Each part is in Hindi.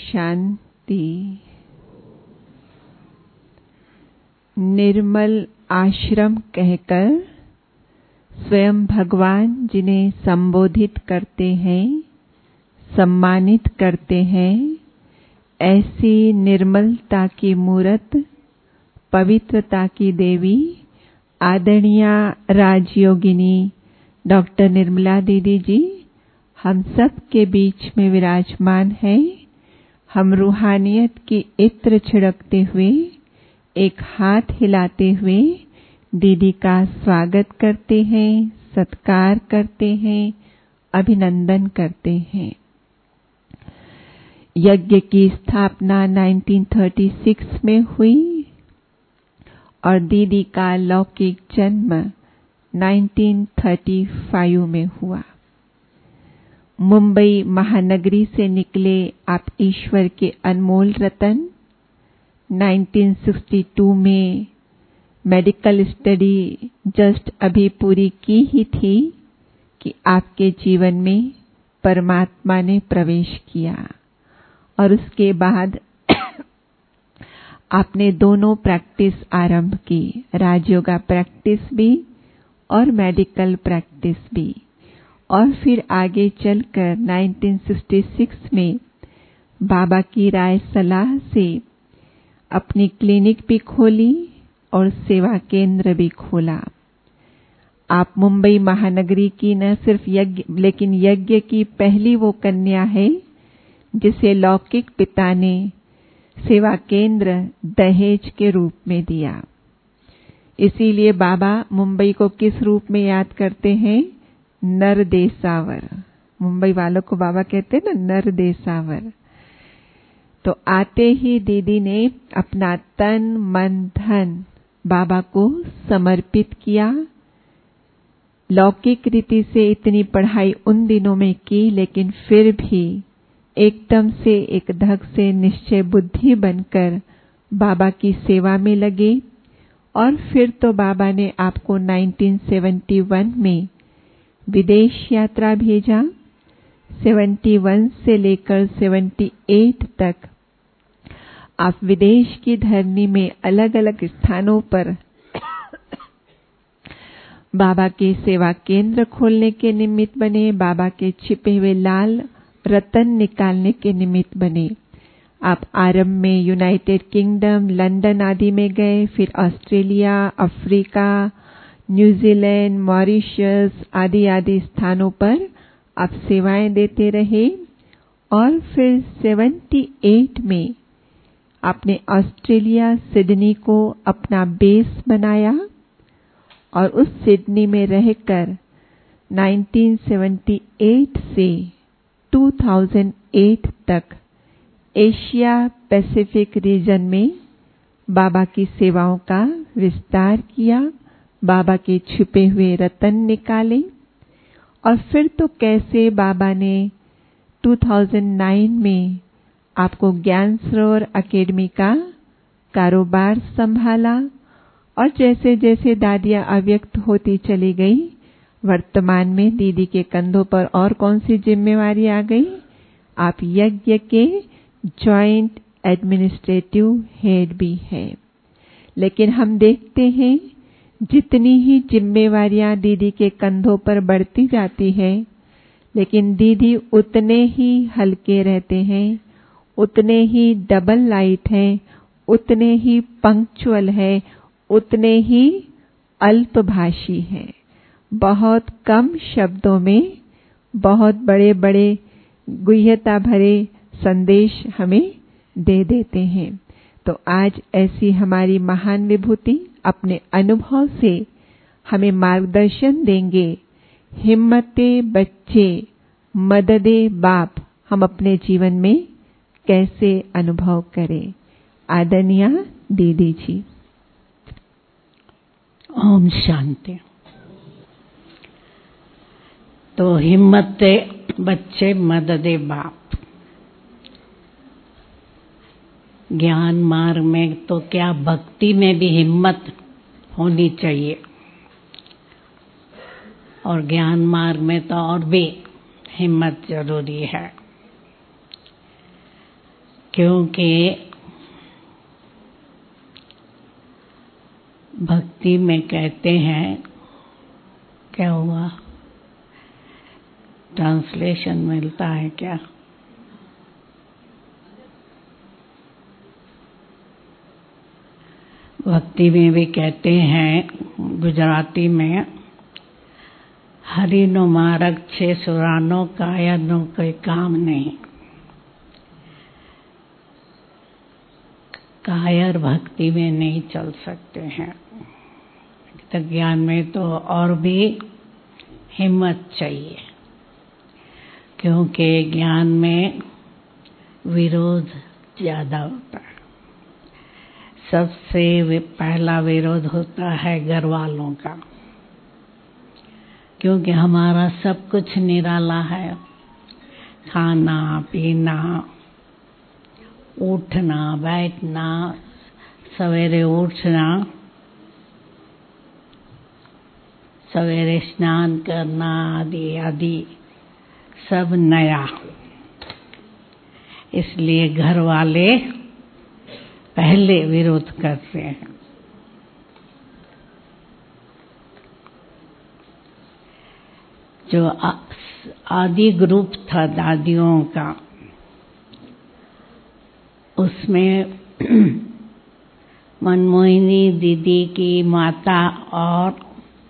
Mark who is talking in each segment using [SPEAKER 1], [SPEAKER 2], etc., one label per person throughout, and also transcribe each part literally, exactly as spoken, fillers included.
[SPEAKER 1] शांति। निर्मल आश्रम कहकर स्वयं भगवान जिन्हें संबोधित करते हैं, सम्मानित करते हैं, ऐसी निर्मलता की मूरत, पवित्रता की देवी आदरणीय राजयोगिनी डॉक्टर निर्मला दीदी जी हम सब के बीच में विराजमान है। हम रूहानियत की इत्र छिड़कते हुए, एक हाथ हिलाते हुए दीदी का स्वागत करते हैं, सत्कार करते हैं, अभिनंदन करते हैं। यज्ञ की स्थापना उन्नीस सौ छत्तीस में हुई और दीदी का लौकिक जन्म उन्नीस सौ पैंतीस में हुआ। मुंबई महानगरी से निकले आप ईश्वर के अनमोल रतन। उन्नीस सौ बासठ में मेडिकल स्टडी जस्ट अभी पूरी की ही थी कि आपके जीवन में परमात्मा ने प्रवेश किया और उसके बाद आपने दोनों प्रैक्टिस आरंभ की, राजयोगा प्रैक्टिस भी और मेडिकल प्रैक्टिस भी। और फिर आगे चलकर उन्नीस सौ छियासठ में बाबा की राय सलाह से अपनी क्लिनिक भी खोली और सेवा केंद्र भी खोला। आप मुंबई महानगरी की न सिर्फ यज्ञ लेकिन यज्ञ की पहली वो कन्या है जिसे लौकिक पिता ने सेवा केंद्र दहेज के रूप में दिया। इसीलिए बाबा मुंबई को किस रूप में याद करते हैं? नरदेसावर। मुंबई वालों को बाबा कहते हैं ना नरदेसावर। तो आते ही दीदी ने अपना तन मन धन बाबा को समर्पित किया। लौकिक रीति से इतनी पढ़ाई उन दिनों में की, लेकिन फिर भी एकदम से एक धक से निश्चय बुद्धि बनकर बाबा की सेवा में लगे। और फिर तो बाबा ने आपको उन्नीस सौ इकहत्तर में विदेश यात्रा भेजा। इकहत्तर से लेकर अठहत्तर तक आप विदेश की धरनी में अलग अलग स्थानों पर बाबा के सेवा केंद्र खोलने के निमित्त बने, बाबा के छिपे हुए लाल रतन निकालने के निमित्त बने। आप आरंभ में यूनाइटेड किंगडम, लंदन आदि में गए, फिर ऑस्ट्रेलिया, अफ्रीका, न्यूजीलैंड, मॉरिशस आदि आदि स्थानों पर आप सेवाएं देते रहे। और फिर अठहत्तर में आपने ऑस्ट्रेलिया सिडनी को अपना बेस बनाया और उस सिडनी में रहकर उन्नीस सौ अठहत्तर से दो हज़ार आठ तक एशिया पैसिफिक रीजन में बाबा की सेवाओं का विस्तार किया, बाबा के छुपे हुए रतन निकाले। और फिर तो कैसे बाबा ने दो हज़ार नौ में आपको ज्ञान सरोवर एकेडमी का कारोबार संभाला। और जैसे जैसे दादियां अव्यक्त होती चली गई, वर्तमान में दीदी के कंधों पर और कौन सी जिम्मेवारी आ गई? आप यज्ञ के जॉइंट एडमिनिस्ट्रेटिव हेड भी है। लेकिन हम देखते हैं जितनी ही जिम्मेवारियां दीदी के कंधों पर बढ़ती जाती है, लेकिन दीदी उतने ही हल्के रहते हैं, उतने ही डबल लाइट हैं, उतने ही पंक्चुअल है, उतने ही अल्पभाषी हैं। बहुत कम शब्दों में बहुत बड़े बड़े गुह्यता भरे संदेश हमें दे देते हैं। तो आज ऐसी हमारी महान विभूति अपने अनुभव से हमें मार्गदर्शन देंगे। हिम्मते बच्चे मददे बाप हम अपने जीवन में कैसे अनुभव करें। आदरणीय दीदी जी।
[SPEAKER 2] ओम शांति। तो हिम्मते बच्चे मददे बाप। ज्ञान मार्ग में तो क्या भक्ति में भी हिम्मत होनी चाहिए, और ज्ञान मार्ग में तो और भी हिम्मत जरूरी है। क्योंकि भक्ति में कहते हैं, क्या हुआ, ट्रांसलेशन मिलता है क्या? भक्ति में भी कहते हैं गुजराती में, हरिनो मार्ग छे सुरानो कायरनो कोई काम नहीं। कायर भक्ति में नहीं चल सकते हैं, तो ज्ञान में तो और भी हिम्मत चाहिए, क्योंकि ज्ञान में विरोध ज्यादा होता है। सबसे पहला विरोध होता है घर वालों का, क्योंकि हमारा सब कुछ निराला है, खाना पीना, उठना बैठना, सवेरे उठना, सवेरे स्नान करना आदि आदि सब नया। इसलिए घर वाले पहले विरोध करते हैं। जो आदि ग्रुप था दादियों का, उसमें मनमोहिनी दीदी की माता और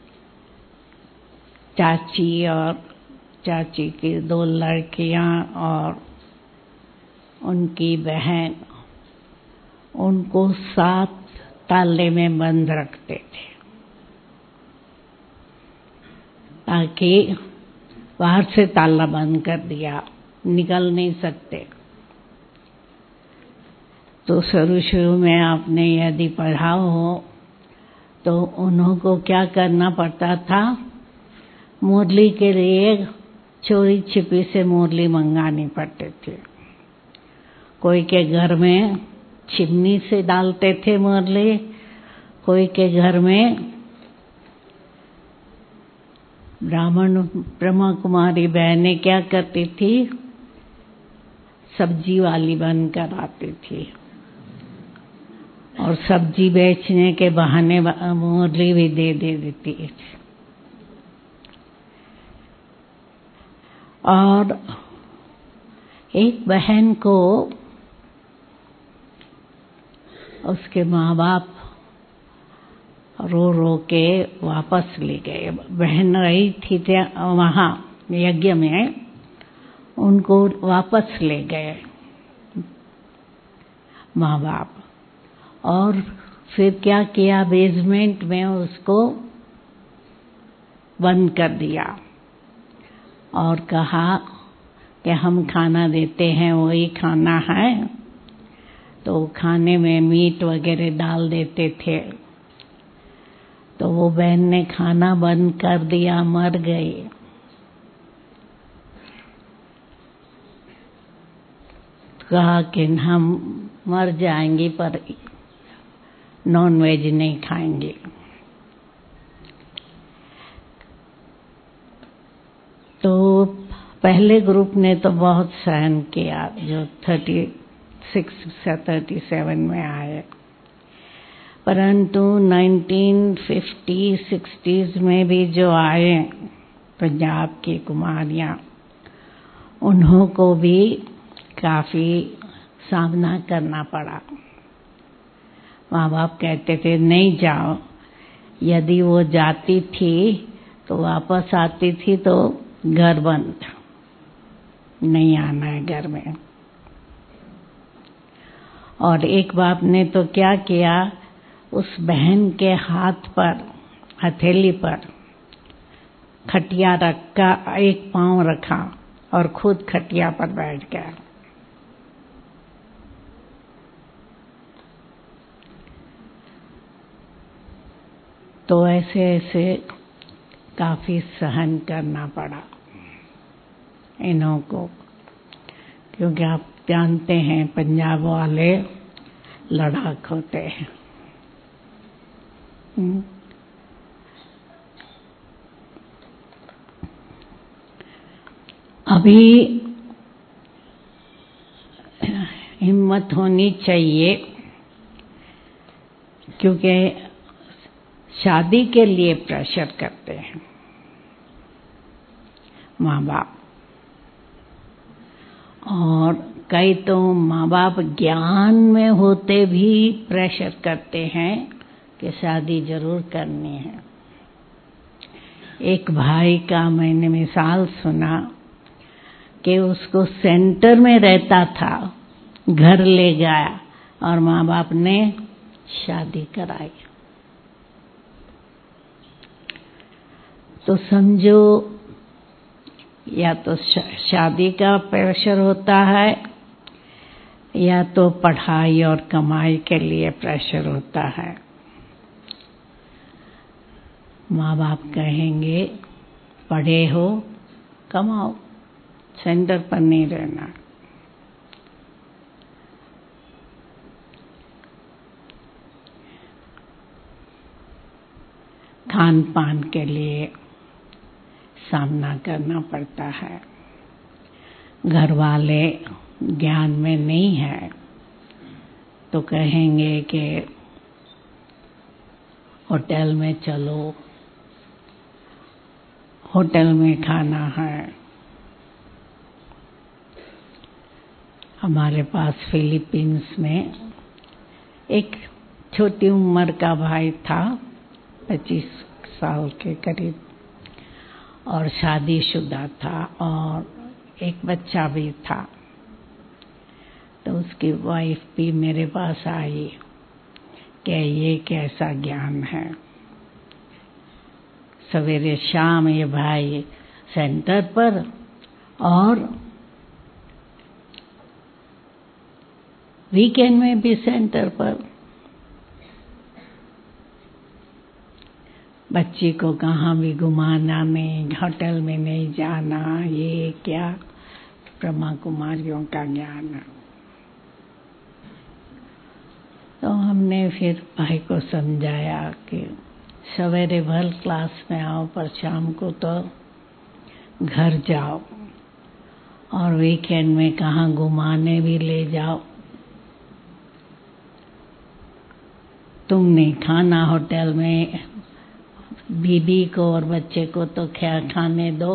[SPEAKER 2] चाची और चाची की दो लड़कियां और उनकी बहन, उनको सात ताले में बंद रखते थे ताकि बाहर से ताला बंद कर दिया, निकल नहीं सकते। तो शुरू शुरू में आपने यदि पढ़ा हो तो उन्हों को क्या करना पड़ता था, मुरली के लिए चोरी छिपी से मुरली मंगानी पड़ती थी। कोई के घर में चिमनी से डालते थे मुरली, कोई के घर में ब्राह्मण ब्रह्मा कुमारी बहनें क्या करती थी, सब्जी वाली बनकर आती थी और सब्जी बेचने के बहाने मुरली भी दे दे देती थी। और एक बहन को उसके माँ बाप रो रो के वापस ले गए। बहन रही थी वहाँ यज्ञ में, उनको वापस ले गए माँ बाप। और फिर क्या किया, बेसमेंट में उसको बंद कर दिया और कहा कि हम खाना देते हैं वही खाना है। तो खाने में मीट वगैरह डाल देते थे। तो वो बहन ने खाना बंद कर दिया, मर गई। कहा कि हम मर जाएंगे पर नॉन वेज नहीं खाएंगे। तो पहले ग्रुप ने तो बहुत सहन किया, जो थर्टी सिक्स से थर्टी सेवन में आए, परंतु नाइनटीन फिफ्टी सिक्सटीज में भी जो आए पंजाब की कुमारियां, उन्हों को भी काफी सामना करना पड़ा। माँ बाप कहते थे नहीं जाओ, यदि वो जाती थी तो वापस आती थी तो घर बंद, नहीं आना है घर में। और एक बाप ने तो क्या किया, उस बहन के हाथ पर, हथेली पर खटिया रखा, एक पांव रखा और खुद खटिया पर बैठ गया। तो ऐसे ऐसे काफी सहन करना पड़ा इन्हों को, क्योंकि आप जानते हैं पंजाब वाले लड़ाक होते हैं। अभी हिम्मत होनी चाहिए, क्योंकि शादी के लिए प्रेशर करते हैं माँ बाप, और कई तो माँ बाप ज्ञान में होते भी प्रेशर करते हैं कि शादी जरूर करनी है। एक भाई का मैंने मिसाल सुना कि उसको सेंटर में रहता था, घर ले गया और माँ बाप ने शादी कराई। तो समझो, या तो शादी का प्रेशर होता है या तो पढ़ाई और कमाई के लिए प्रेशर होता है। माँ बाप कहेंगे पढ़े हो, कमाओ, सेंटर पर नहीं रहना। खान पान के लिए सामना करना पड़ता है। घर वाले ज्ञान में नहीं है तो कहेंगे कि होटल में चलो, होटल में खाना है। हमारे पास फिलीपींस में एक छोटी उम्र का भाई था, पच्चीस साल के करीब, और शादीशुदा था और एक बच्चा भी था। तो उसकी वाइफ भी मेरे पास आई कि ये कैसा ज्ञान है, सवेरे शाम ये भाई सेंटर पर और वीकेंड में भी सेंटर पर। बच्ची को कहाँ भी घुमाना नहीं, होटल में नहीं जाना, ये क्या ब्रह्मा कुमारियों का ज्ञान है। तो हमने फिर भाई को समझाया कि सवेरे भर क्लास में आओ पर शाम को तो घर जाओ, और वीकेंड में कहाँ घुमाने भी ले जाओ। तुमने खाना होटल में, बीबी को और बच्चे को तो क्या खाने दो।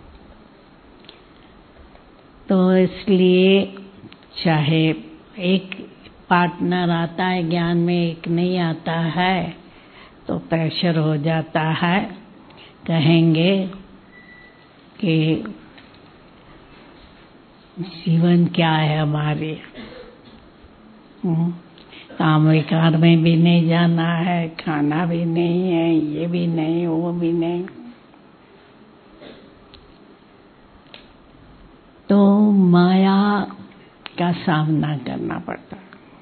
[SPEAKER 2] तो इसलिए चाहे एक पार्टनर आता है ज्ञान में, एक नहीं आता है, तो प्रेशर हो जाता है। कहेंगे कि जीवन क्या है हमारे, काम विकार में भी नहीं जाना है, खाना भी नहीं है, ये भी नहीं, वो भी नहीं। तो माया का सामना करना पड़ता है,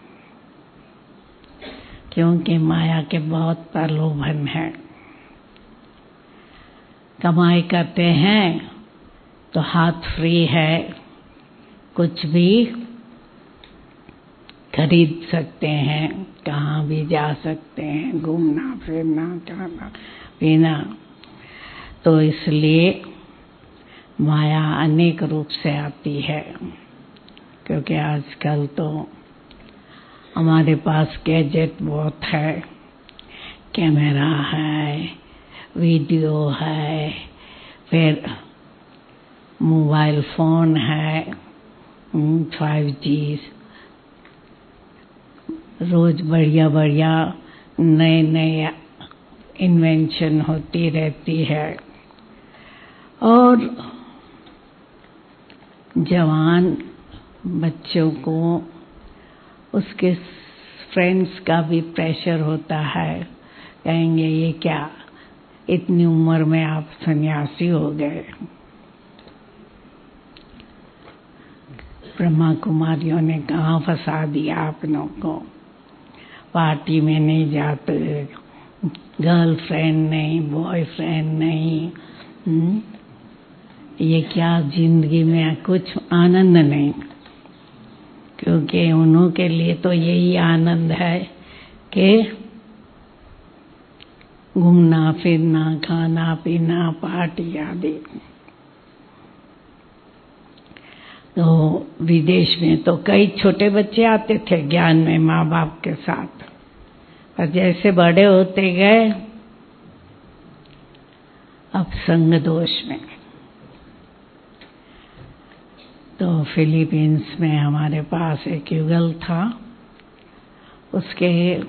[SPEAKER 2] क्योंकि माया के बहुत प्रलोभन है। कमाई करते हैं तो हाथ फ्री है, कुछ भी खरीद सकते हैं, कहाँ भी जा सकते हैं, घूमना फिरना, खाना पीना। तो इसलिए माया अनेक रूप से आती है, क्योंकि आजकल तो हमारे पास गैजेट बहुत है, कैमरा है, वीडियो है, फिर मोबाइल फोन है, फाइव जी, रोज बढ़िया बढ़िया नए नए इन्वेंशन होती रहती है। और जवान बच्चों को उसके फ्रेंड्स का भी प्रेशर होता है, कहेंगे ये क्या, इतनी उम्र में आप सन्यासी हो गए। ब्रह्मा कुमारियों ने कहाँ फंसा दिया आप लोगों को, पार्टी में नहीं जाते, गर्लफ्रेंड नहीं, बॉयफ्रेंड नहीं, हुँ? ये क्या, जिंदगी में कुछ आनंद नहीं। क्योंकि उन्हों के लिए तो यही आनंद है कि घूमना फिरना, खाना पीना, पार्टी आदि। तो विदेश में तो कई छोटे बच्चे आते थे ज्ञान में माँ बाप के साथ, और जैसे बड़े होते गए अब संग दोष में। तो फिलीपींस में हमारे पास एक युगल था, उसके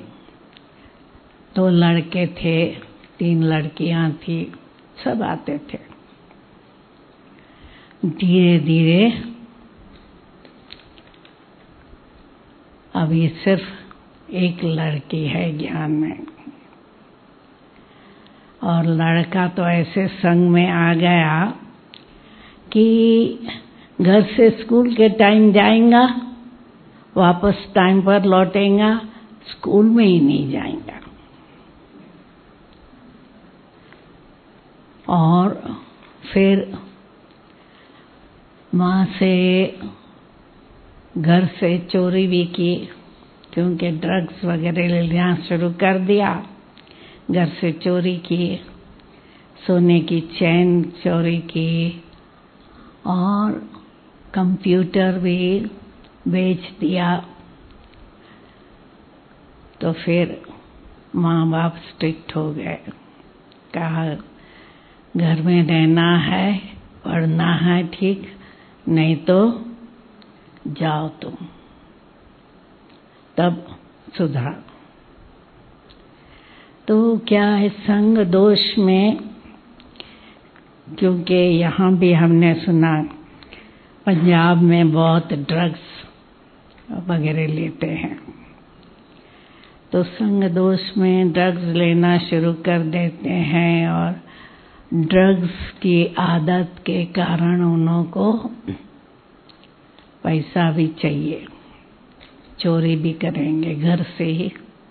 [SPEAKER 2] दो लड़के थे, तीन लड़कियां थी, सब आते थे। धीरे धीरे अभी सिर्फ एक लड़की है ज्ञान में, और लड़का तो ऐसे संग में आ गया कि घर से स्कूल के टाइम जाएगा, वापस टाइम पर लौटेगा, स्कूल में ही नहीं जाएगा। और फिर माँ से घर से चोरी भी की, क्योंकि ड्रग्स वगैरह लेना शुरू कर दिया। घर से चोरी की, सोने की चैन चोरी की, और कंप्यूटर भी बेच दिया। तो फिर माँ बाप स्ट्रिक्ट हो गए, कहा घर में रहना है, पढ़ना है ठीक, नहीं तो जाओ तुम। तब सुधरा। तो क्या है संग दोष में, क्योंकि यहाँ भी हमने सुना पंजाब में बहुत ड्रग्स वगैरह लेते हैं, तो संग दोष में ड्रग्स लेना शुरू कर देते हैं, और ड्रग्स की आदत के कारण उन्हों को पैसा भी चाहिए, चोरी भी करेंगे घर से ही।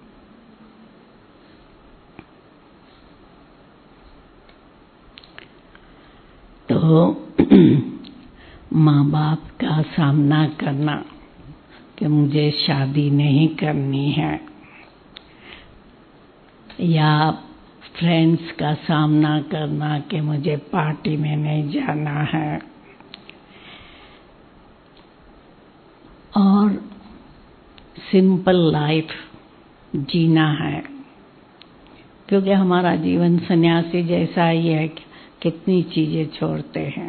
[SPEAKER 2] तो माँ बाप का सामना करना कि मुझे शादी नहीं करनी है, या फ्रेंड्स का सामना करना कि मुझे पार्टी में नहीं जाना है, और सिंपल लाइफ जीना है, क्योंकि हमारा जीवन सन्यासी जैसा ही है, कितनी चीजें छोड़ते हैं।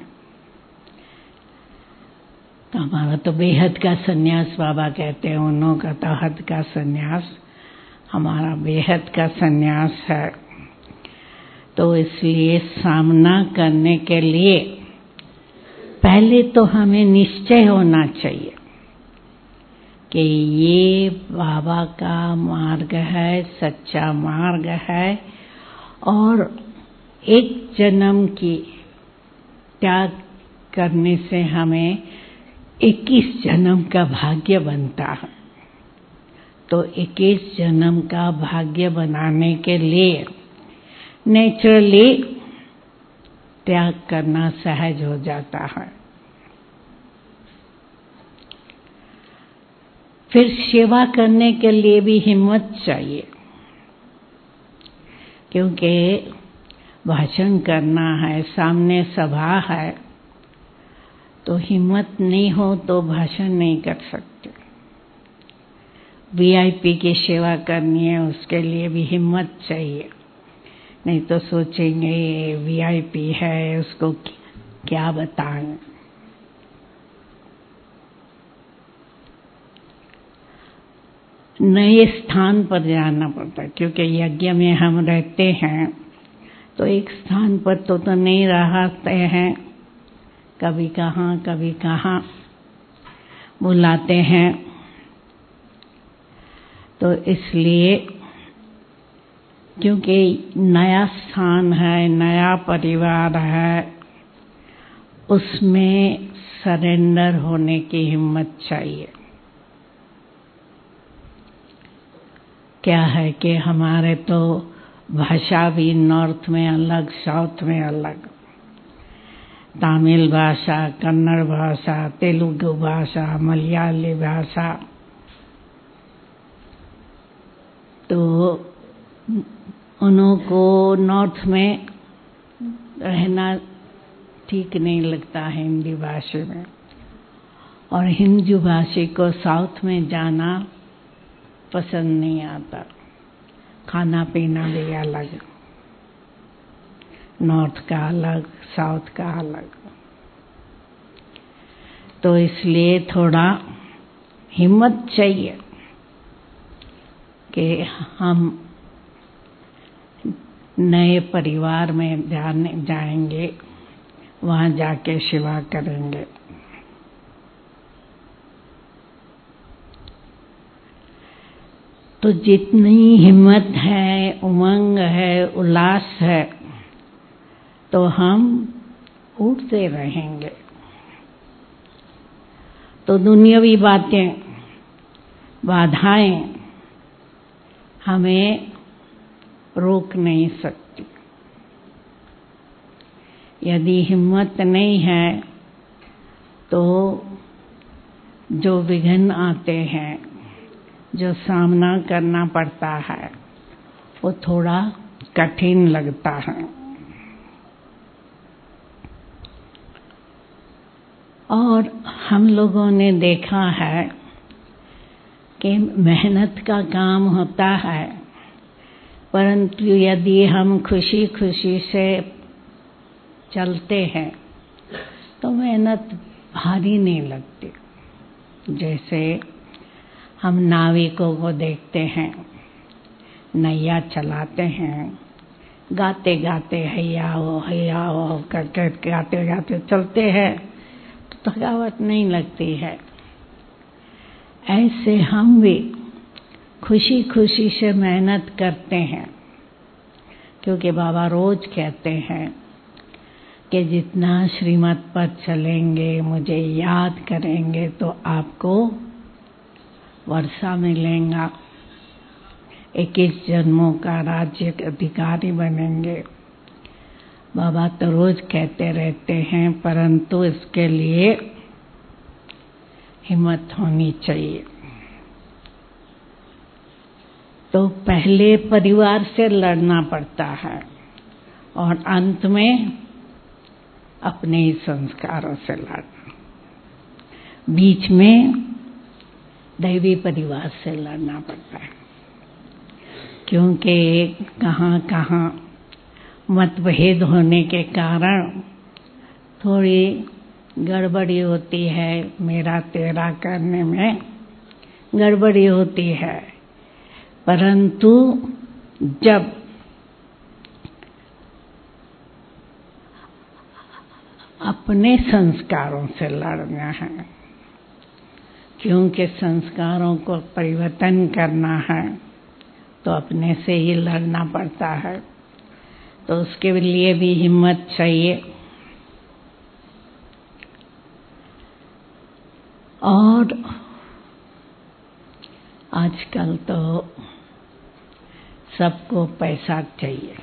[SPEAKER 2] तो हमारा तो बेहद का सन्यास बाबा कहते हैं, उन्हों का तो हद का सन्यास, हमारा बेहद का सन्यास है। तो इसलिए सामना करने के लिए पहले तो हमें निश्चय होना चाहिए कि ये बाबा का मार्ग है, सच्चा मार्ग है, और एक जन्म की त्याग करने से हमें इक्कीस जन्म का भाग्य बनता है। तो इक्कीस जन्म का भाग्य बनाने के लिए नेचुरली त्याग करना सहज हो जाता है। फिर सेवा करने के लिए भी हिम्मत चाहिए, क्योंकि भाषण करना है, सामने सभा है, तो हिम्मत नहीं हो तो भाषण नहीं कर सकते। वीआईपी की सेवा करनी है, उसके लिए भी हिम्मत चाहिए, नहीं तो सोचेंगे ये वीआईपी है, उसको क्या बताएं। नए स्थान पर जाना पड़ता है, क्योंकि यज्ञ में हम रहते हैं तो एक स्थान पर तो, तो नहीं रहते हैं, कभी कहाँ कभी कहाँ बुलाते हैं। तो इसलिए क्योंकि नया स्थान है, नया परिवार है, उसमें सरेंडर होने की हिम्मत चाहिए। क्या है कि हमारे तो भाषा भी नॉर्थ में अलग, साउथ में अलग, तमिल भाषा, कन्नड़ भाषा, तेलुगु भाषा, मलयाली भाषा, तो उन्हों को नॉर्थ में रहना ठीक नहीं लगता है हिंदी भाषा में, और हिंदू भाषी को साउथ में जाना पसंद नहीं आता। खाना पीना भी अलग, नॉर्थ का अलग, साउथ का अलग। तो इसलिए थोड़ा हिम्मत चाहिए कि हम नए परिवार में जाने जाएंगे, वहाँ जाके सेवा करेंगे। तो जितनी हिम्मत है, उमंग है, उल्लास है, तो हम उठते रहेंगे। तो दुनियावी बातें, बाधाएं हमें रोक नहीं सकती। यदि हिम्मत नहीं है तो जो विघ्न आते हैं, जो सामना करना पड़ता है, वो थोड़ा कठिन लगता है। और हम लोगों ने देखा है कि मेहनत का काम होता है, परंतु यदि हम खुशी खुशी से चलते हैं तो मेहनत भारी नहीं लगती। जैसे हम नाविकों को देखते हैं, नैया चलाते हैं, गाते गाते हैया हो हैया हो करके गाते गाते चलते हैं तो थकावट नहीं लगती है। ऐसे हम भी खुशी खुशी से मेहनत करते हैं, क्योंकि बाबा रोज कहते हैं कि जितना श्रीमत पर चलेंगे, मुझे याद करेंगे, तो आपको वर्षा मिलेगा, इक्कीस जन्मों का राज्य के अधिकारी बनेंगे। बाबा तो रोज कहते रहते हैं, परंतु इसके लिए हिम्मत होनी चाहिए। तो पहले परिवार से लड़ना पड़ता है और अंत में अपने ही संस्कारों से लड़ना, बीच में दैवी परिवार से लड़ना पड़ता है। क्योंकि कहाँ कहाँ मतभेद होने के कारण थोड़ी गड़बड़ी होती है, मेरा तेरा करने में गड़बड़ी होती है। परंतु जब अपने संस्कारों से लड़ना है, क्योंकि संस्कारों को परिवर्तन करना है, तो अपने से ही लड़ना पड़ता है। तो उसके लिए भी हिम्मत चाहिए। और आजकल तो सबको पैसा चाहिए।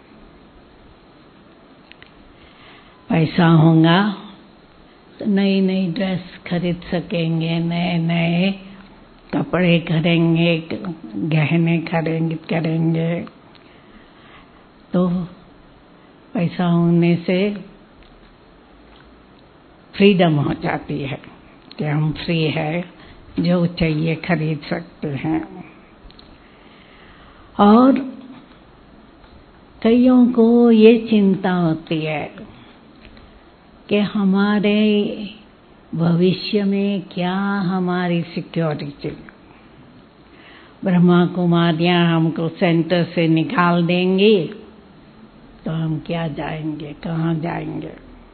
[SPEAKER 2] पैसा होगा तो नई नई ड्रेस खरीद सकेंगे, नए नए कपड़े खरीदेंगे, गहने खरीद करेंगे। तो पैसा होने से फ्रीडम हो जाती है कि हम फ्री है, जो चाहिए खरीद सकते हैं। और कईयों को ये चिंता होती है कि हमारे भविष्य में क्या हमारी सिक्योरिटी। ब्रह्मा कुमारियां हमको सेंटर से निकाल देंगी तो हम क्या जाएंगे, कहाँ जाएंगे।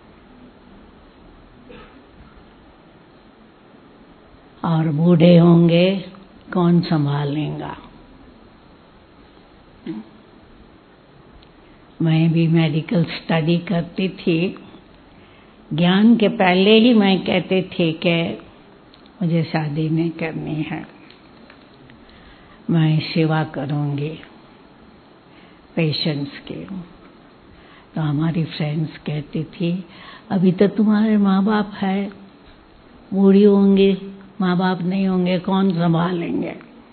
[SPEAKER 2] और बूढ़े होंगे, कौन संभालेगा। मैं भी मेडिकल स्टडी करती थी। ज्ञान के पहले ही मैं कहती थी कि मुझे शादी नहीं करनी है, मैं सेवा करूंगी पेशेंट्स की। तो हमारी फ्रेंड्स कहती थी, अभी तो तुम्हारे माँ बाप है, बूढ़ी होंगी, माँ बाप नहीं होंगे, कौन संभालेंगे।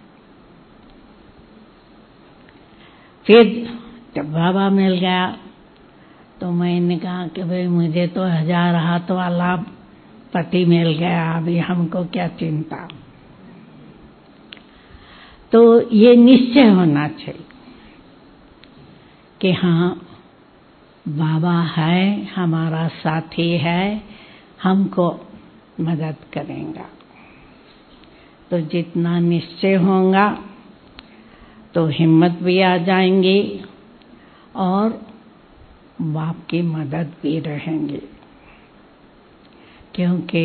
[SPEAKER 2] फिर जब बाबा मिल गया तो मैंने कहा कि भाई मुझे तो हजार हाथ वाला पति मिल गया, अभी हमको क्या चिंता। तो ये निश्चय होना चाहिए कि हाँ बाबा है, हमारा साथी है, हमको मदद करेगा। तो जितना निश्चय होगा तो हिम्मत भी आ जाएंगी और बाप की मदद भी रहेंगी। क्योंकि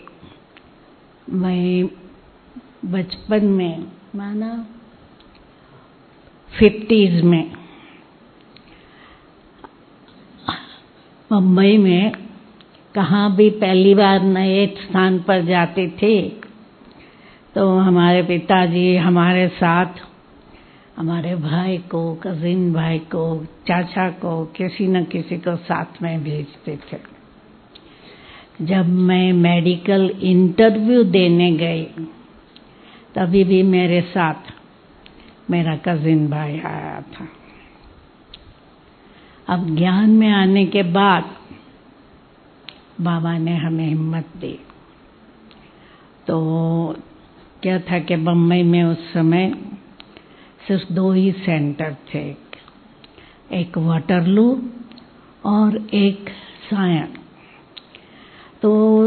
[SPEAKER 2] मैं बचपन में माना फिफ्टीज में मुंबई में कहाँ भी पहली बार नए स्थान पर जाती थी तो हमारे पिताजी हमारे साथ हमारे भाई को, कजिन भाई को, चाचा को, किसी न किसी को साथ में भेजते थे। जब मैं मेडिकल इंटरव्यू देने गई तभी भी मेरे साथ मेरा कजिन भाई आया था। अब ज्ञान में आने के बाद बाबा ने हमें हिम्मत दी। तो क्या था कि बम्बई में उस समय सिर्फ दो ही सेंटर थे, एक वाटरलू और एक सायन। तो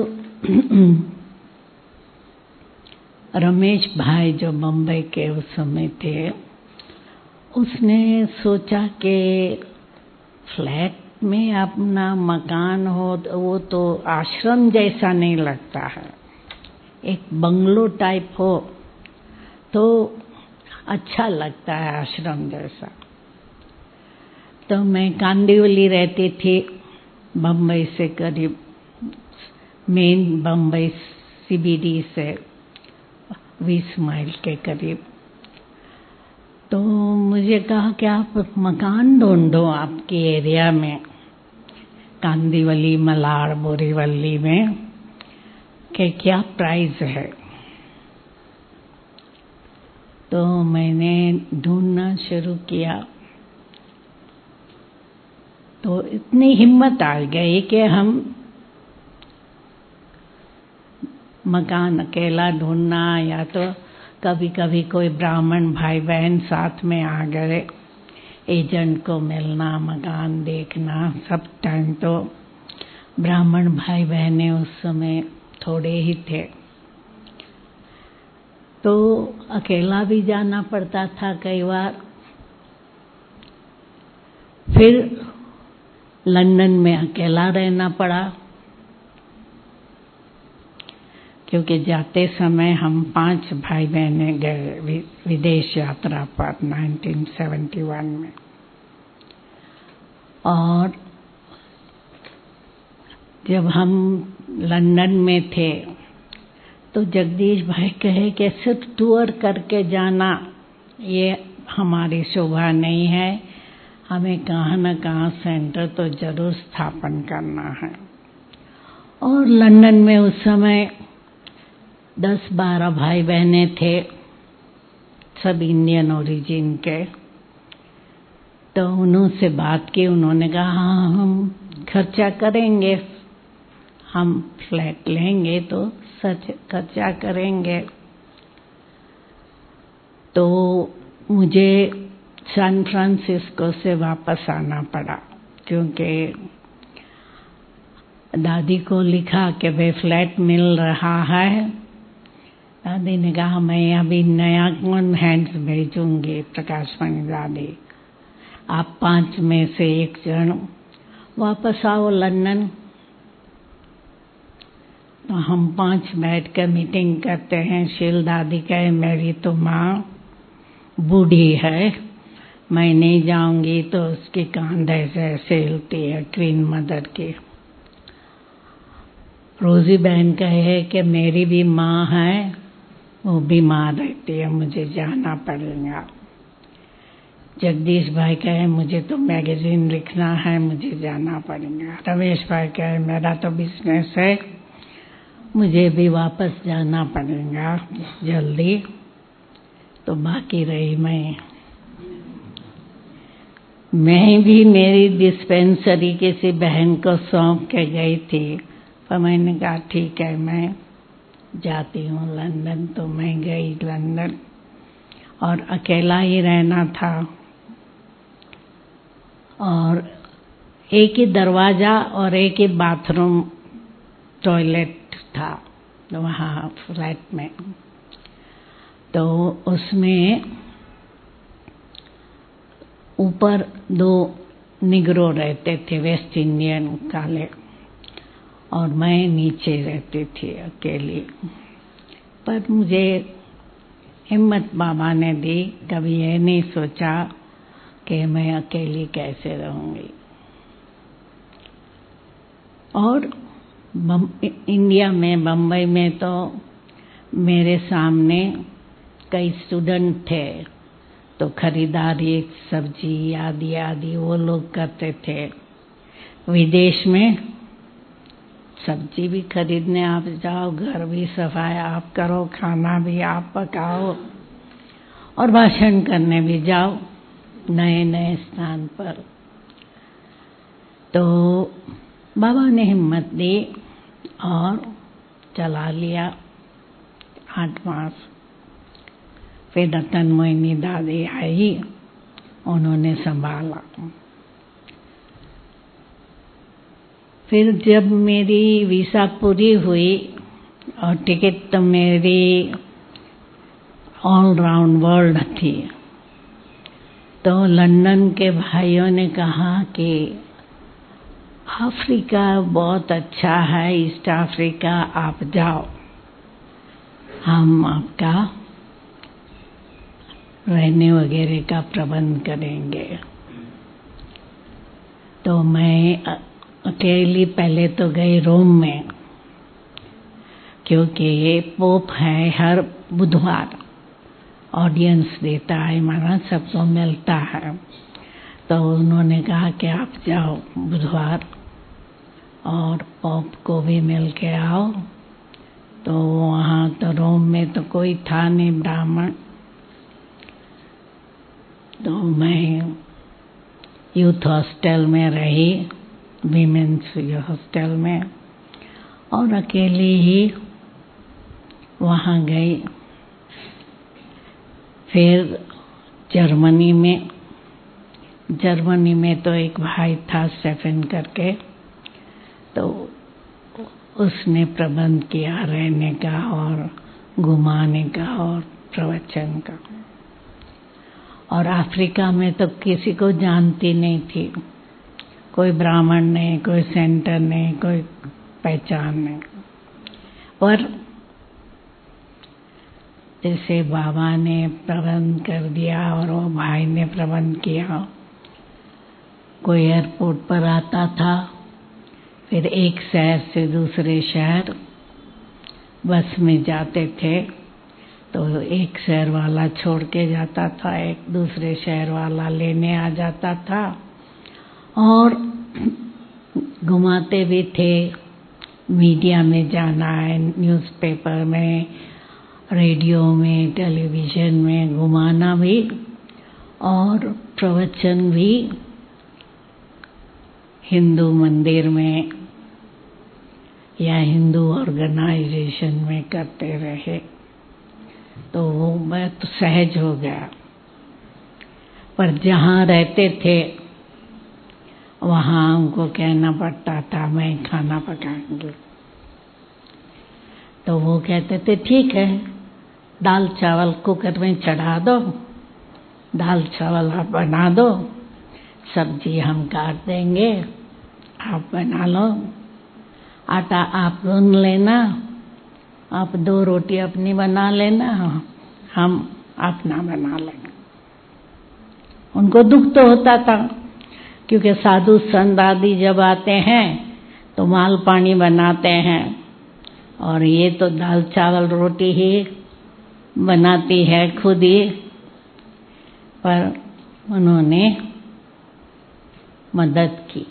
[SPEAKER 2] रमेश भाई जो बम्बई के उस समय थे, उसने सोचा कि फ्लैट में अपना मकान हो तो वो तो आश्रम जैसा नहीं लगता है, एक बंगलो टाइप हो तो अच्छा लगता है आश्रम जैसा। तो मैं कांदिवली रहती थी, बम्बई से करीब, मेन बम्बई सीबीडी से बीस माइल के करीब। तो मुझे कहा कि आप मकान ढूंढो आपके एरिया में, कांदिवली, मलाड, बोरीवली में, कि क्या प्राइस है। तो मैंने ढूंढना शुरू किया तो इतनी हिम्मत आ गई कि हम मकान अकेला ढूंढना या तो कभी कभी कोई ब्राह्मण भाई बहन साथ में आ गए, एजेंट को मिलना, मकान देखना। सब टाइम तो ब्राह्मण भाई बहनें उस समय थोड़े ही थे, तो अकेला भी जाना पड़ता था कई बार। फिर लंदन में अकेला रहना पड़ा, क्योंकि जाते समय हम पांच भाई बहने गए विदेश यात्रा पर उन्नीस सौ इकहत्तर में। और जब हम लंदन में थे तो जगदीश भाई कहे कि सिर्फ टूर करके जाना ये हमारी शोभा नहीं है, हमें कहाँ न कहाँ सेंटर तो जरूर स्थापन करना है। और लंदन में उस समय दस बारह भाई बहने थे, सब इंडियन ओरिजिन के। तो उन्होंने बात की, उन्होंने कहा हाँ हम खर्चा करेंगे, हम फ्लैट लेंगे तो सच खर्चा करेंगे। तो मुझे सैन फ्रांसिस्को से वापस आना पड़ा, क्योंकि दादी को लिखा कि वे फ्लैट मिल रहा है। दादी ने कहा मैं अभी नया कौन हैंड्स भेजूंगी, प्रकाश मणि दादी, आप पांच में से एक जन वापस आओ लंदन। तो हम पांच बैठ कर मीटिंग करते हैं। शील दादी कहे मेरी तो माँ बूढ़ी है, मैं नहीं जाऊंगी, तो उसकी कांध ऐसे ऐसे हिलती है, क्वीन मदर की। रोजी बहन कहे कि मेरी भी माँ है, वो बीमार रहती है, मुझे जाना पड़ेगा। जगदीश भाई कहे मुझे तो मैगजीन लिखना है, मुझे जाना पड़ेगा। रमेश भाई कहे मेरा तो बिजनेस है, मुझे भी वापस जाना पड़ेगा जल्दी। तो बाकी रही मैं मैं भी मेरी डिस्पेंसरी किसी बहन को सौंप के गई थी, पर मैंने कहा ठीक है मैं जाती हूँ लंदन। तो मैं गई लंदन और अकेला ही रहना था और एक ही दरवाजा और एक ही बाथरूम टॉयलेट था वहाँ फ्लैट में। तो उसमें ऊपर दो निग्रो रहते थे वेस्ट इंडियन काले और मैं नीचे रहती थी अकेली। पर मुझे हिम्मत बाबा ने दी, कभी ये नहीं सोचा कि मैं अकेली कैसे रहूंगी। और इंडिया में बम्बई में तो मेरे सामने कई स्टूडेंट थे तो खरीदारी सब्जी आदि आदि वो लोग करते थे। विदेश में सब्जी भी खरीदने आप जाओ, घर भी सफाई आप करो, खाना भी आप पकाओ और भाषण करने भी जाओ नए नए स्थान पर। तो बाबा ने हिम्मत दी और चला लिया आठ मास। फिर रतन मोहिनी दादी आई, उन्होंने संभाला। फिर जब मेरी वीसा पूरी हुई और टिकट तो मेरी ऑल राउंड वर्ल्ड थी, तो लंदन के भाइयों ने कहा कि अफ्रीका बहुत अच्छा है, ईस्ट अफ्रीका आप जाओ, हम आपका रहने वगैरह का प्रबंध करेंगे। तो मैं अकेली पहले तो गई रोम में, क्योंकि ये पोप है हर बुधवार ऑडियंस देता है, माना सबको मिलता है। तो उन्होंने कहा कि आप जाओ बुधवार और पोप को भी मिल के आओ। तो वहाँ तो रोम में तो कोई था नहीं ब्राह्मण। तो मैं यूथ हॉस्टल में रही, वीमेंस हॉस्टल में, और अकेली ही वहाँ गई। फिर जर्मनी में जर्मनी में तो एक भाई था स्टेफन करके, तो उसने प्रबंध किया रहने का और घुमाने का और प्रवचन का। और अफ्रीका में तो किसी को जानती नहीं थी, कोई ब्राह्मण नहीं, कोई सेंटर नहीं, कोई पहचान नहीं। पर जैसे बाबा ने प्रबंध कर दिया और वो भाई ने प्रबंध किया, कोई एयरपोर्ट पर आता था, फिर एक शहर से दूसरे शहर बस में जाते थे, तो एक शहर वाला छोड़ के जाता था, एक दूसरे शहर वाला लेने आ जाता था और घुमाते भी थे। मीडिया में जाना है, न्यूज़पेपर में, रेडियो में, टेलीविज़न में घुमाना भी और प्रवचन भी हिंदू मंदिर में या हिंदू ऑर्गेनाइजेशन में करते रहे। तो वो मैं तो सहज हो गया। पर जहाँ रहते थे वहाँ उनको कहना पड़ता था मैं खाना पकाऊंगी। तो वो कहते थे ठीक है, दाल चावल कुकर में चढ़ा दो, दाल चावल आप बना दो, सब्जी हम काट देंगे, आप बना लो, आटा आप गूंद लेना, आप दो रोटी अपनी बना लेना, हम अपना बना लेंगे। उनको दुख तो होता था, क्योंकि साधु संत आदि जब आते हैं तो माल पानी बनाते हैं और ये तो दाल चावल रोटी ही बनाती है खुद ही। पर उन्होंने मदद की।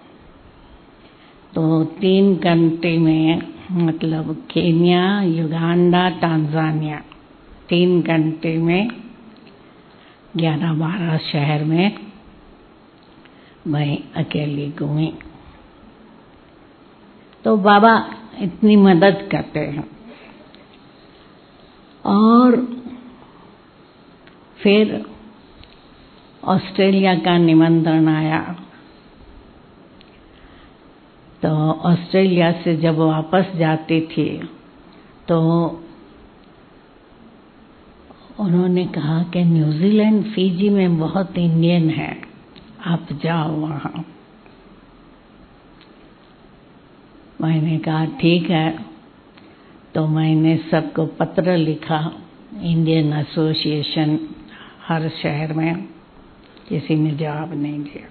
[SPEAKER 2] तो तीन कंट्री में, मतलब केन्या, युगांडा, टांजानिया, तीन कंट्री में ग्यारह बारह शहर में मैं अकेली घूमी। तो बाबा इतनी मदद करते हैं। और फिर ऑस्ट्रेलिया का निमंत्रण आया, तो ऑस्ट्रेलिया से जब वापस जाती थी तो उन्होंने कहा कि न्यूजीलैंड फिजी में बहुत इंडियन है, आप जाओ वहाँ। मैंने कहा ठीक है। तो मैंने सबको पत्र लिखा, इंडियन एसोसिएशन हर शहर में, किसी ने जवाब नहीं दिया।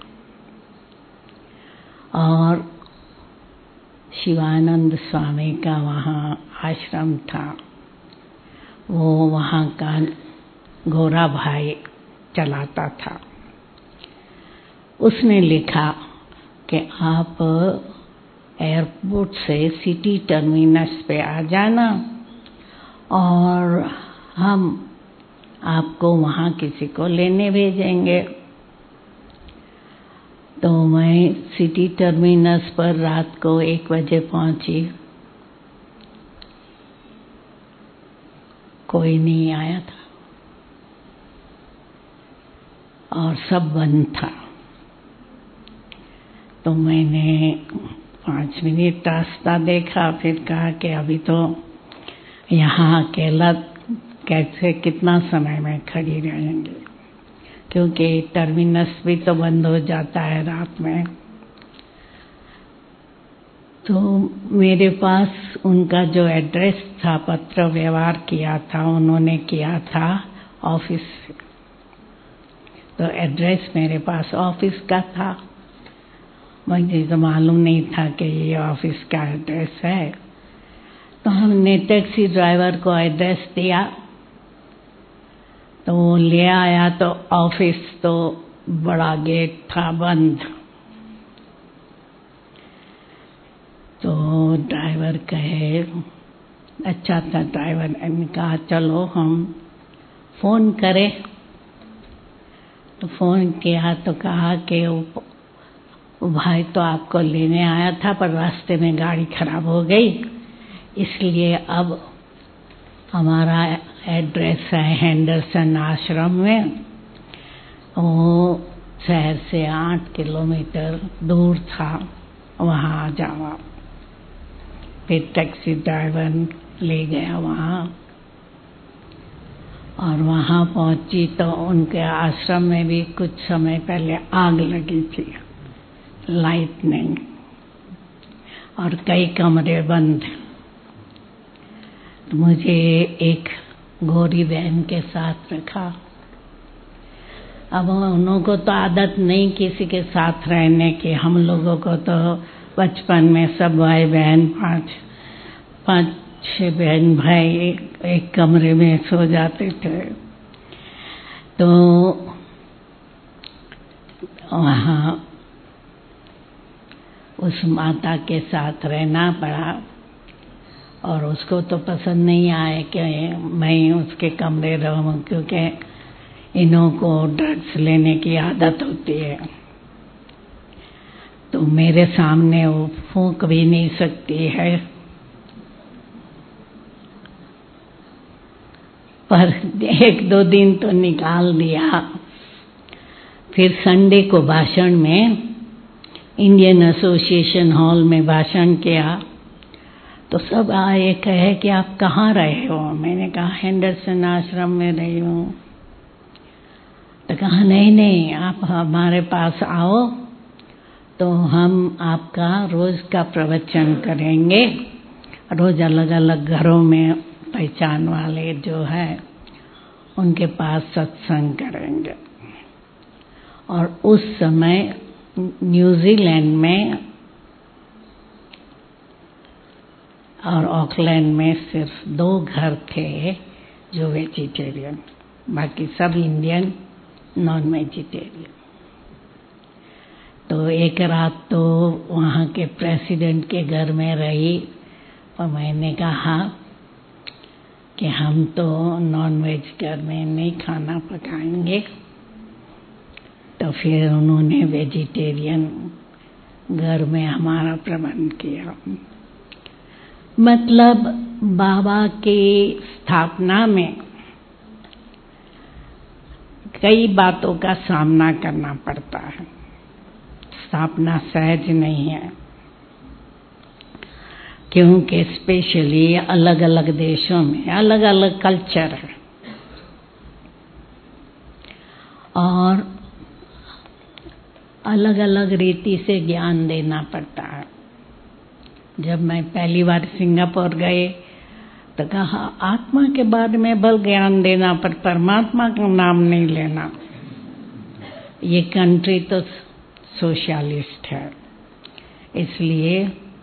[SPEAKER 2] और शिवानंद स्वामी का वहाँ आश्रम था, वो वहाँ का गोरा भाई चलाता था। उसने लिखा कि आप एयरपोर्ट से सिटी टर्मिनस पे आ जाना और हम आपको वहाँ किसी को लेने भेजेंगे। तो मैं सिटी टर्मिनस पर रात को एक बजे पहुंची, कोई नहीं आया था और सब बंद था। तो मैंने पाँच मिनट रास्ता देखा, फिर कहा कि अभी तो यहाँ अकेला कैसे कितना समय में खड़ी रहेंगे, क्योंकि टर्मिनस भी तो बंद हो जाता है रात में। तो मेरे पास उनका जो एड्रेस था, पत्र व्यवहार किया था उन्होंने, किया था ऑफिस से। तो एड्रेस मेरे पास ऑफिस का था, मुझे तो मालूम नहीं था कि ये ऑफिस का एड्रेस है। तो हमने टैक्सी ड्राइवर को एड्रेस दिया, तो वो ले आया। तो ऑफिस तो बड़ा गेट था बंद। तो ड्राइवर कहे, अच्छा था ड्राइवर ने कहा चलो हम फोन करें। तो फोन किया तो कहा कि वो भाई तो आपको लेने आया था, पर रास्ते में गाड़ी खराब हो गई, इसलिए अब हमारा एड्रेस है हेंडरसन आश्रम में, वो शहर से आठ किलोमीटर दूर था, वहाँ आ जाओ। फिर टैक्सी ड्राइवर ले गया वहाँ, और वहाँ पहुंची तो उनके आश्रम में भी कुछ समय पहले आग लगी थी, लाइट नहीं, और कई कमरे बंद। तो मुझे एक गोरी बहन के साथ रखा। अब उन को तो आदत नहीं किसी के साथ रहने की, हम लोगों को तो बचपन में सब भाई बहन पांच पांच छह बहन भाई एक, एक कमरे में सो जाते थे। तो वहाँ उस माता के साथ रहना पड़ा, और उसको तो पसंद नहीं आया कि मैं उसके कमरे रहूं, क्योंकि इन्हों को ड्रग्स लेने की आदत होती है। तो मेरे सामने वो फूंक भी नहीं सकती है, पर एक दो दिन तो निकाल दिया। फिर संडे को भाषण में, इंडियन एसोसिएशन हॉल में भाषण किया, तो सब आए कहे कि आप कहाँ रहे हो। मैंने कहा हेंडरसन आश्रम में रही हूँ। तो कहा नहीं नहीं, आप हमारे पास आओ तो हम आपका रोज का प्रवचन करेंगे, रोज अलग अलग घरों में पहचान वाले जो है उनके पास सत्संग करेंगे। और उस समय न्यूजीलैंड में और ऑकलैंड में सिर्फ दो घर थे जो वेजिटेरियन, बाकी सब इंडियन नॉन वेजिटेरियन। तो एक रात तो वहाँ के प्रेसिडेंट के घर में रही, और मैंने कहा कि हम तो नॉन वेज घर में नहीं खाना पकाएंगे। तो फिर उन्होंने वेजिटेरियन घर में हमारा प्रबंध किया। मतलब बाबा की स्थापना में कई बातों का सामना करना पड़ता है। स्थापना सहज नहीं है, क्योंकि स्पेशली अलग अलग देशों में अलग अलग कल्चर है और अलग अलग रीति से ज्ञान देना पड़ता है। जब मैं पहली बार सिंगापुर गए तो कहा आत्मा के बारे में बल ज्ञान देना, पर परमात्मा का नाम नहीं लेना। ये कंट्री तो सोशलिस्ट है, इसलिए।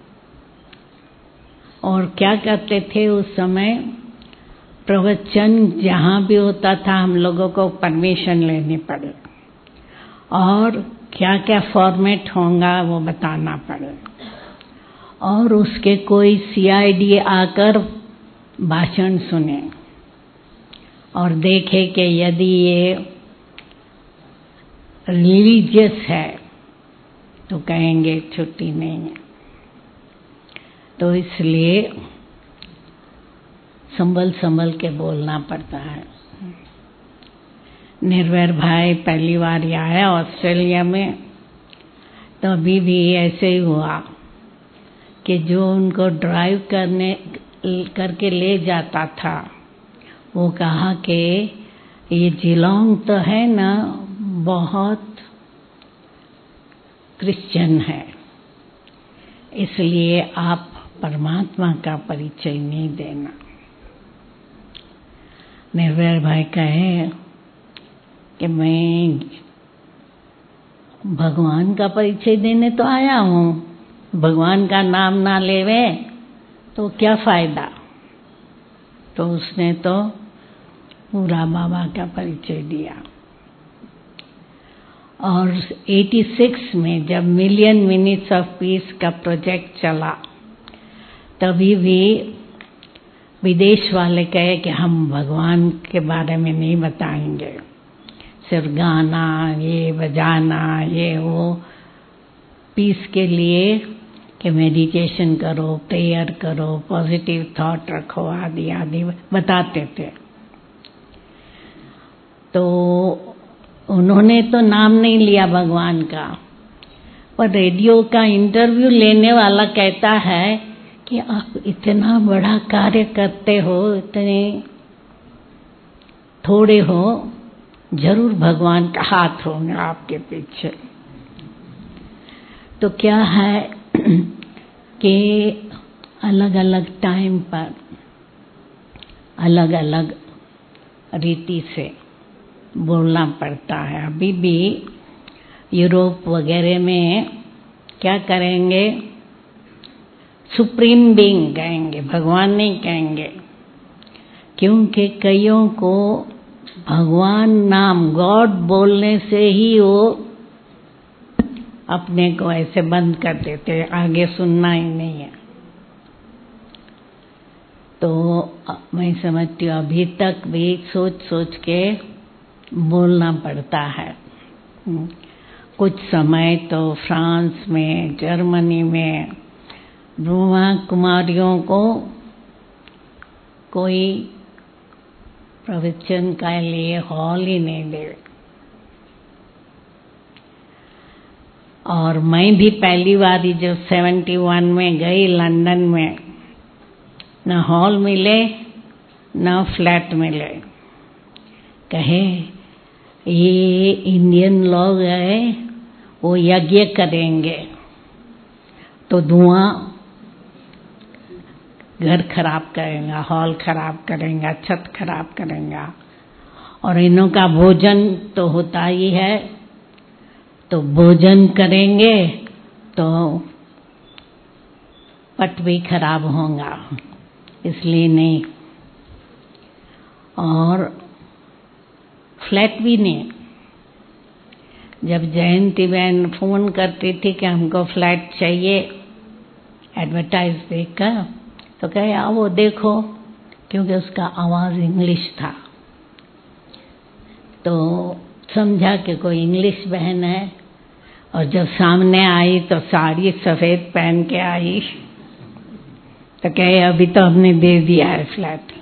[SPEAKER 2] और क्या करते थे उस समय, प्रवचन जहाँ भी होता था हम लोगों को परमिशन लेनी पड़े और क्या क्या फॉर्मेट होगा वो बताना पड़े, और उसके कोई सीआईडी आकर भाषण सुने और देखे कि यदि ये रिलीजियस है तो कहेंगे छुट्टी नहीं है। तो इसलिए संभल संभल के बोलना पड़ता है। निर्वैर भाई पहली बार आया ऑस्ट्रेलिया में, तो अभी भी ऐसे ही हुआ कि जो उनको ड्राइव करने करके ले जाता था वो कहा कि ये जिलोंग तो है ना, बहुत क्रिश्चियन है, इसलिए आप परमात्मा का परिचय नहीं देना। निर्वैर भाई कहे कि मैं भगवान का परिचय देने तो आया हूँ, भगवान का नाम ना लेवे तो क्या फायदा। तो उसने तो पूरा बाबा का परिचय दिया। और छियासी में जब मिलियन मिनट्स ऑफ पीस का प्रोजेक्ट चला, तभी भी विदेश वाले कहे कि हम भगवान के बारे में नहीं बताएंगे, सिर्फ गाना, ये बजाना, ये वो, पीस के लिए कि मेडिटेशन करो, प्रेयर करो, पॉजिटिव थॉट रखो, आदि आदि बताते थे। तो उन्होंने तो नाम नहीं लिया भगवान का, पर रेडियो का इंटरव्यू लेने वाला कहता है कि आप इतना बड़ा कार्य करते हो, इतने थोड़े हो, जरूर भगवान का हाथ होगा आपके पीछे। तो क्या है कि अलग अलग टाइम पर अलग अलग रीति से बोलना पड़ता है। अभी भी यूरोप वगैरह में क्या करेंगे, सुप्रीम बीइंग कहेंगे, भगवान नहीं कहेंगे, क्योंकि कईयों को भगवान नाम गॉड बोलने से ही वो अपने को ऐसे बंद कर देते, आगे सुनना ही नहीं है। तो मैं समझती हूँ अभी तक भी सोच सोच के बोलना पड़ता है। कुछ समय तो फ्रांस में, जर्मनी में ब्रह्मा कुमारियों को कोई प्रवचन के लिए हॉल ही नहीं दे। और मैं भी पहली बार जब इकहत्तर में गई लंदन में, न हॉल मिले न फ्लैट मिले। कहे ये इंडियन लोग हैं, वो यज्ञ करेंगे तो धुआं घर खराब करेगा, हॉल खराब करेगा, छत खराब करेगा, और इन्हों का भोजन तो होता ही है, तो भोजन करेंगे तो पट भी खराब होगा, इसलिए नहीं। और फ्लैट भी नहीं। जब जयंती बहन फोन करती थी कि हमको फ्लैट चाहिए एडवर्टाइज देखकर, तो कहे आओ देखो, क्योंकि उसका आवाज इंग्लिश था। तो समझा कि कोई इंग्लिश बहन है, और जब सामने आई तो साड़ी सफेद पहन के आई, तो कहे अभी तो हमने दे दिया है फ्लैट।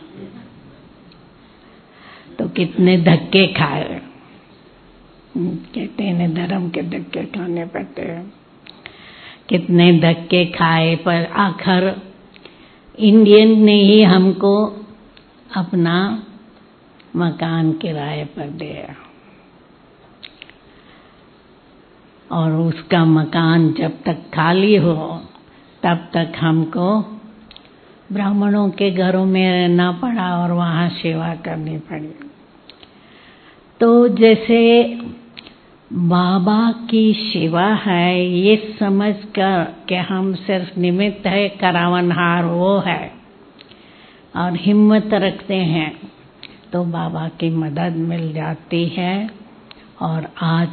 [SPEAKER 2] तो कितने धक्के खाए, कहते हैं धर्म के धक्के खाने पड़ते हैं। कितने धक्के खाए पर आखिर इंडियन ने ही हमको अपना मकान किराए पर दिया, और उसका मकान जब तक खाली हो तब तक हमको ब्राह्मणों के घरों में रहना पड़ा और वहाँ सेवा करनी पड़ी। तो जैसे बाबा की सेवा है ये समझ कर कि हम सिर्फ निमित्त है, करावनहार वो है, और हिम्मत रखते हैं तो बाबा की मदद मिल जाती है। और आज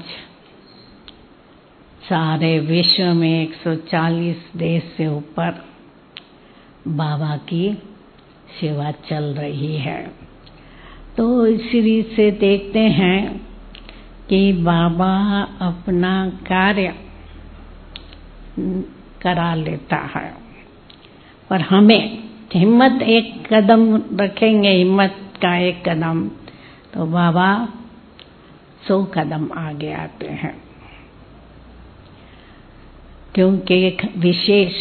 [SPEAKER 2] सारे विश्व में एक सौ चालीस देश से ऊपर बाबा की सेवा चल रही है। तो इसी से देखते हैं कि बाबा अपना कार्य करा लेता है, पर हमें हिम्मत एक कदम रखेंगे, हिम्मत का एक कदम, तो बाबा सौ कदम आगे आते हैं। क्योंकि एक विशेष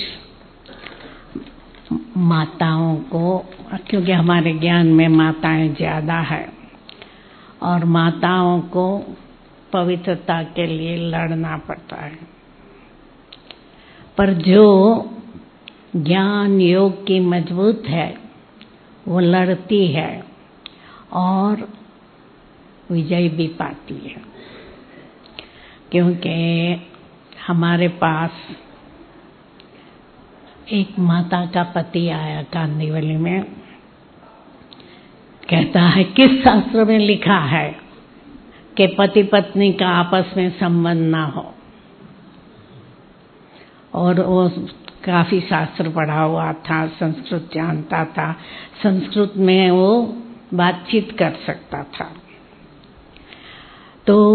[SPEAKER 2] माताओं को, क्योंकि हमारे ज्ञान में माताएं ज्यादा है, और माताओं को पवित्रता के लिए लड़ना पड़ता है। पर जो ज्ञान योग की मजबूत है वो लड़ती है और विजय भी पाती है। क्योंकि हमारे पास एक माता का पति आया कांदीवली में, कहता है किस शास्त्र में लिखा है कि पति पत्नी का आपस में संबंध ना हो। और वो काफी शास्त्र पढ़ा हुआ था, संस्कृत जानता था, संस्कृत में वो बातचीत कर सकता था। तो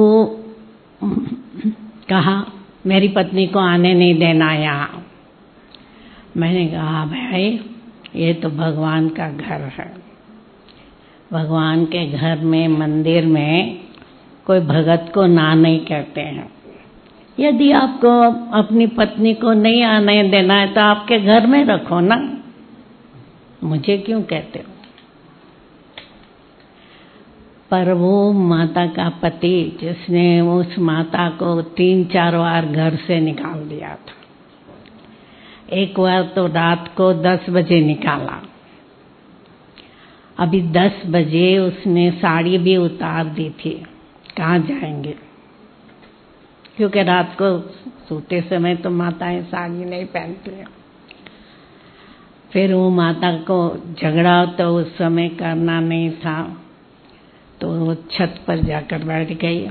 [SPEAKER 2] कहा मेरी पत्नी को आने नहीं देना यहाँ। मैंने कहा भाई ये तो भगवान का घर है, भगवान के घर में मंदिर में कोई भगत को ना नहीं कहते हैं। यदि आपको अपनी पत्नी को नहीं आने देना है तो आपके घर में रखो ना, मुझे क्यों कहते हो। पर वो माता का पति जिसने उस माता को तीन चार बार घर से निकाल दिया था, एक बार तो रात को दस बजे निकाला। अभी दस बजे उसने साड़ी भी उतार दी थी, कहाँ जाएंगे, क्योंकि रात को सोते समय तो माताएं साड़ी नहीं पहनती हैं। फिर वो माता को झगड़ा तो उस समय करना नहीं था, तो वो छत पर जाकर बैठ गई।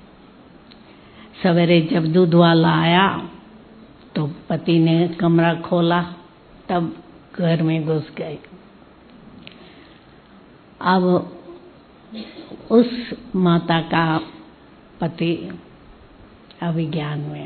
[SPEAKER 2] सवेरे जब दूध वाला आया तो पति ने कमरा खोला, तब घर में घुस गई। अब उस माता का पति अभिज्ञान में,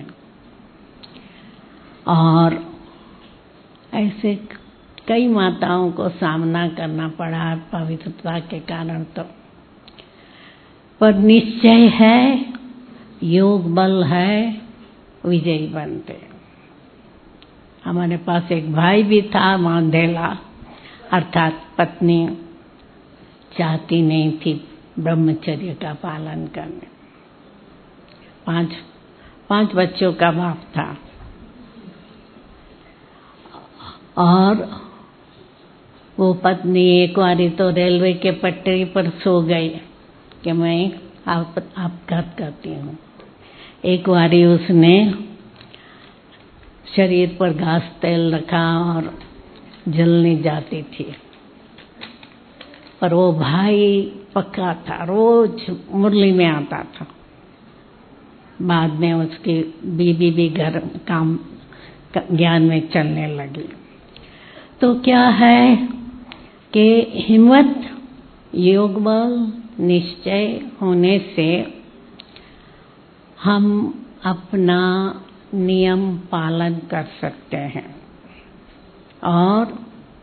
[SPEAKER 2] और ऐसे कई माताओं को सामना करना पड़ा पवित्रता के कारण। तो पर निश्चय है, योग बल है, विजयी बनते। हमारे पास एक भाई भी था मांधेला, अर्थात पत्नी चाहती नहीं थी ब्रह्मचर्य का पालन करने। पांच पांच बच्चों का बाप था, और वो पत्नी एक बारी तो रेलवे के पटरी पर सो गई कि मैं आप आपघात करती हूँ। एक बारी उसने शरीर पर घास तेल रखा और जलने जाती थी, पर वो भाई पक्का था, रोज मुरली में आता था। बाद में उसकी बीबी भी घर काम ज्ञान में चलने लगी। तो क्या है कि हिम्मत, योग बल, निश्चय होने से हम अपना नियम पालन कर सकते हैं और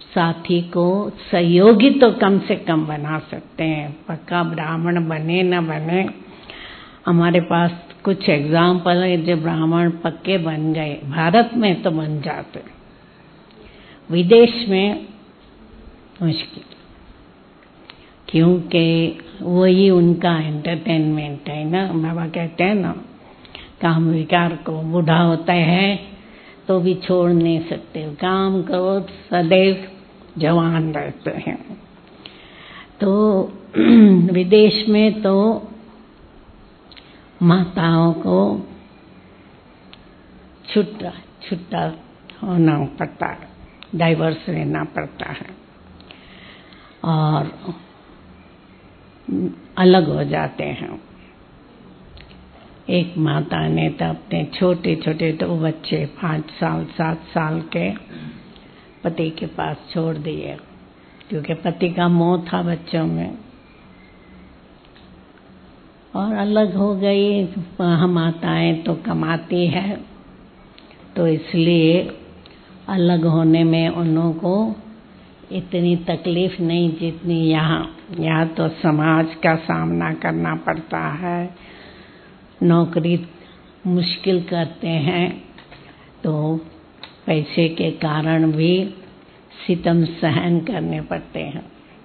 [SPEAKER 2] साथी को सहयोगी तो कम से कम बना सकते हैं, पक्का ब्राह्मण बने न बने। हमारे पास कुछ एग्जाम्पल है जो ब्राह्मण पक्के बन गए, भारत में तो बन जाते, विदेश में मुश्किल, क्योंकि वही उनका एंटरटेनमेंट है ना। बाबा कहते हैं ना, काम विकार को बूढ़ा होता है तो भी छोड़ नहीं सकते, काम करो सदैव जवान रहते हैं। तो विदेश में तो माताओं को छुट्टा छुट्टा होना पड़ता है, डाइवर्स रहना पड़ता है और अलग हो जाते हैं। एक माता ने तो अपने छोटे छोटे दो बच्चे पाँच साल सात साल के पति के पास छोड़ दिए, क्योंकि पति का मोह था बच्चों में, और अलग हो गई। हम माताएं तो कमाती है, तो इसलिए अलग होने में उन्हों को इतनी तकलीफ नहीं जितनी यहाँ। यहाँ तो समाज का सामना करना पड़ता है, नौकरी मुश्किल करते हैं, तो पैसे के कारण भी सितम सहन करने पड़ते हैं।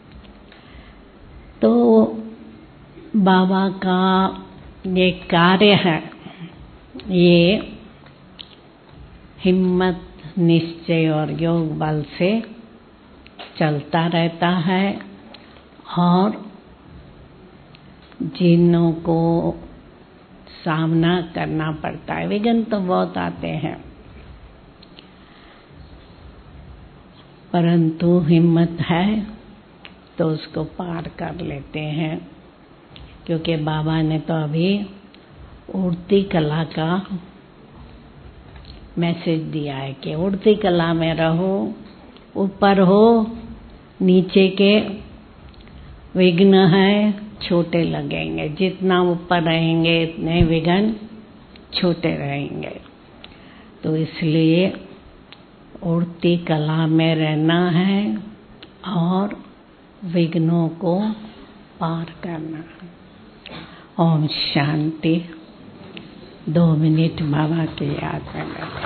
[SPEAKER 2] तो बाबा का ये कार्य है, ये हिम्मत, निश्चय और योग बल से चलता रहता है। और जिन्हों को सामना करना पड़ता है, विघ्न तो बहुत आते हैं, परंतु हिम्मत है तो उसको पार कर लेते हैं। क्योंकि बाबा ने तो अभी उड़ती कला का मैसेज दिया है कि उड़ती कला में रहो, ऊपर हो, नीचे के विघ्न है छोटे लगेंगे, जितना ऊपर रहेंगे इतने विघ्न छोटे रहेंगे। तो इसलिए उड़ती कला में रहना है और विघ्नों को पार करना है। ओम शांति। दो मिनट बाबा की याद में।